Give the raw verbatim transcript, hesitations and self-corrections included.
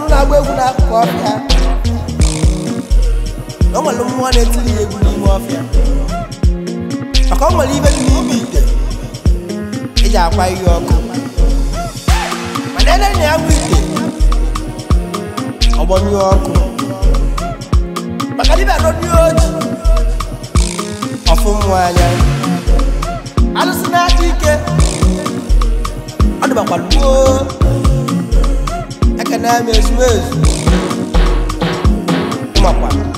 na-agba egwu n'akụkụ ọfịa na o nwere mmụọ na-etiri ya egwu n'ime ọfịa maka o nwere ibe dị n'ime ite eji akwa ihe ọkụ mana ele na ya bụ ite ọgbọnyụ ọkụ maka dibịa n'obi oji ọfụ mmụọ anya alụsị na-aka ike ọ dịbakwa luo ekene ama ezumezu ụmụakwa